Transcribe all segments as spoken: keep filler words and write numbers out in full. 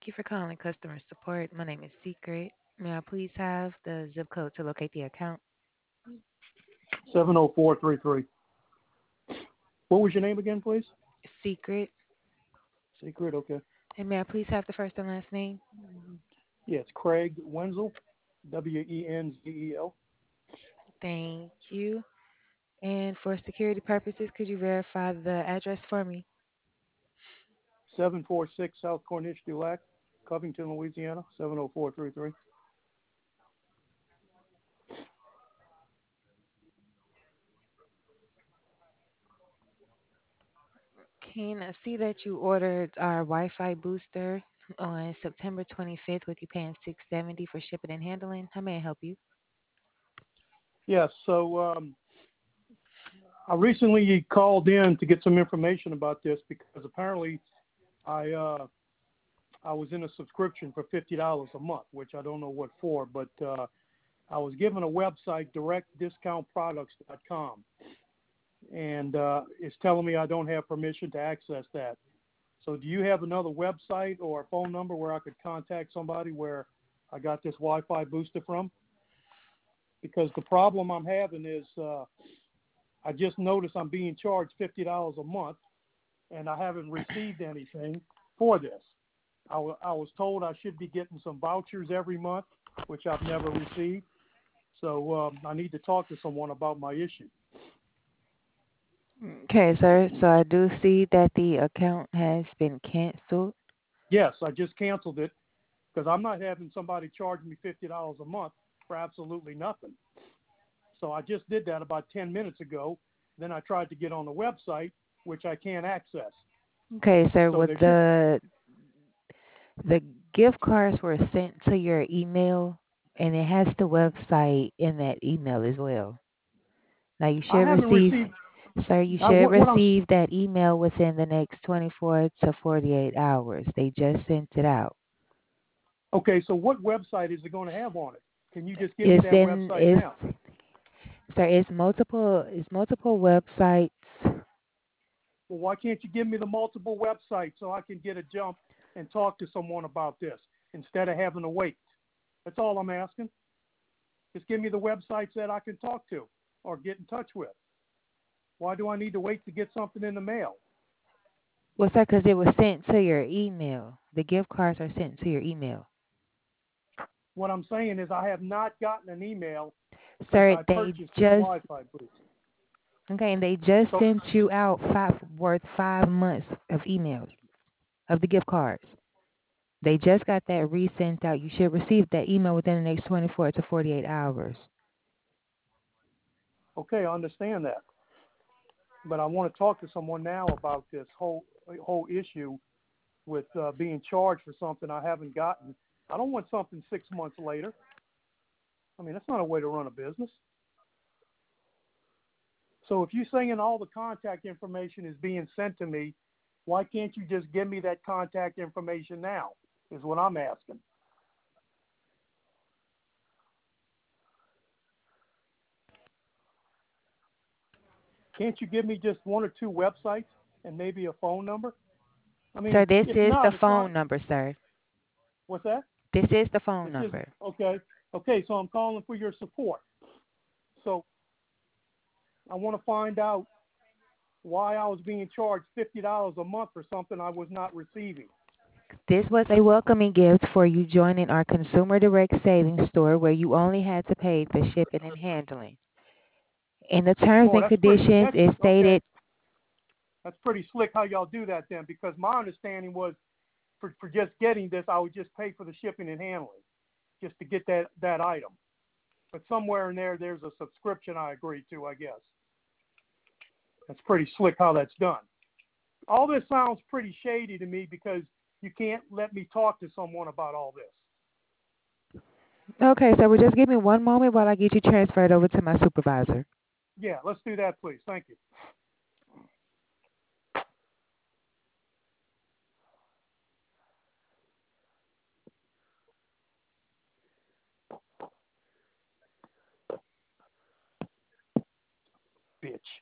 Thank you for calling customer support. My name is Secret. May I please have the zip code to locate the account? seven oh four three three. What was your name again, please? Secret. Secret, okay. And may I please have the first and last name? Yeah, it's Craig Wenzel, W E N Z E L. Thank you. And for security purposes, could you verify the address for me? seven four six South Corniche Dulac, Covington, Louisiana, seven oh four three three. Can I see that you ordered our Wi-Fi booster on September twenty-fifth with you paying six hundred seventy dollars for shipping and handling? How may I help you? Yes, so um, I recently called in to get some information about this because apparently I uh, I was in a subscription for fifty dollars a month, which I don't know what for, but uh, I was given a website, direct discount products dot com, and uh, it's telling me I don't have permission to access that. So do you have another website or a phone number where I could contact somebody where I got this Wi-Fi booster from? Because the problem I'm having is uh, I just noticed I'm being charged fifty dollars a month, and I haven't received anything for this. I, w- I was told I should be getting some vouchers every month, which I've never received. So um, I need to talk to someone about my issue. Okay, sir. So I do see that the account has been canceled. Yes, I just canceled it because I'm not having somebody charge me fifty dollars a month for absolutely nothing. So I just did that about ten minutes ago. Then I tried to get on the website, which I can't access. Okay, sir. So Well, there should, the the gift cards were sent to your email, and it has the website in that email as well. Now you I should haven't receive, received. sir. You I, should what, what I'm receive that email within the next twenty-four to forty-eight hours. They just sent it out. Okay, so what website is it going to have on it? Can you just give me It's that in website it's now? sir. It's multiple. It's multiple websites. Well, why can't you give me the multiple websites so I can get a jump and talk to someone about this instead of having to wait? That's all I'm asking. Just give me the websites that I can talk to or get in touch with. Why do I need to wait to get something in the mail? Well, sir, because it was sent to your email. The gift cards are sent to your email. What I'm saying is I have not gotten an email since Sir, I they purchased this just Wi-Fi booster. okay, and they just So, sent you out five worth five months of emails of the gift cards. They just got that resent out. You should receive that email within the next twenty-four to forty-eight hours. okay, I understand that, but I want to talk to someone now about this whole whole issue with uh, being charged for something I haven't gotten. I don't want something six months later. I mean, that's not a way to run a business. So if you're saying all the contact information is being sent to me, why can't you just give me that contact information now? Is what I'm asking. Can't you give me just one or two websites and maybe a phone number? I Sir, mean, this if is the not, it's not. phone number, sir. What's that? This is the phone This is number. okay. Okay, so I'm calling for your support. So I want to find out why I was being charged fifty dollars a month for something I was not receiving. This was a welcoming gift for you joining our Consumer Direct Savings Store where you only had to pay the shipping and handling. In the terms Oh, and that's pretty. conditions, That's it okay. stated, That's pretty slick how y'all do that then, because my understanding was for, for just getting this, I would just pay for the shipping and handling just to get that, that item. But somewhere in there, there's a subscription I agree to, I guess. That's pretty slick how that's done. All this sounds pretty shady to me because you can't let me talk to someone about all this. okay, so well, just give me one moment while I get you transferred over to my supervisor. Yeah, let's do that, please. Thank you. Bitch.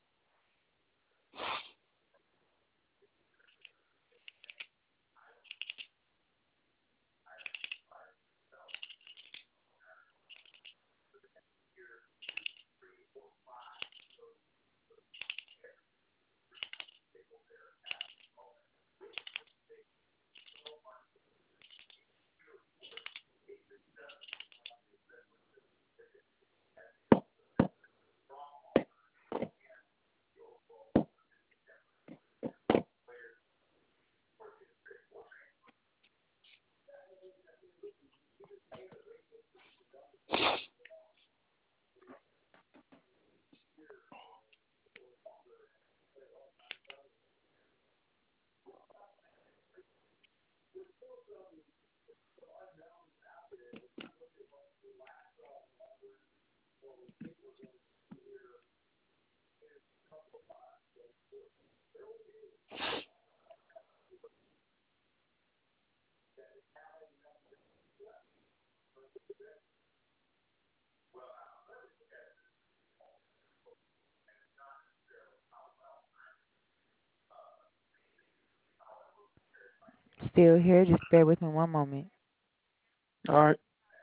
Still here. Just bear with me one moment. All right.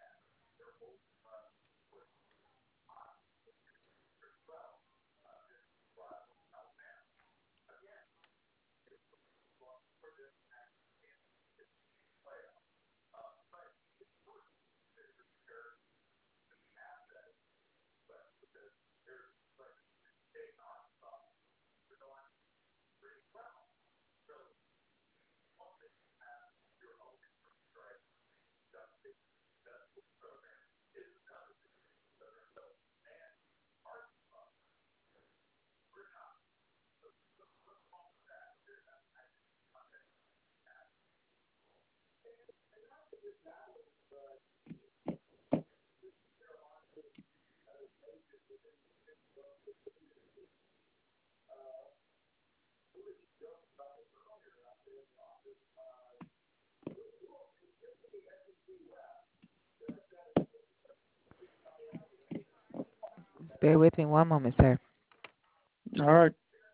Just bear with me one moment, sir. All right.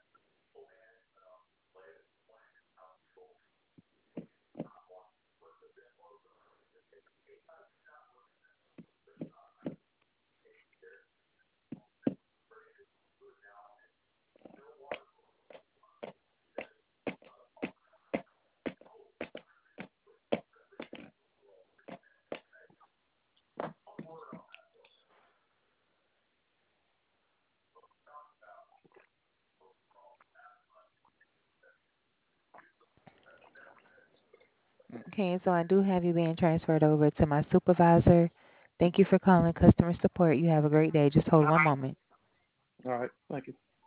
Okay, so I do have you being transferred over to my supervisor. Thank you for calling customer support. You have a great day. Just hold one moment. All right. Thank you.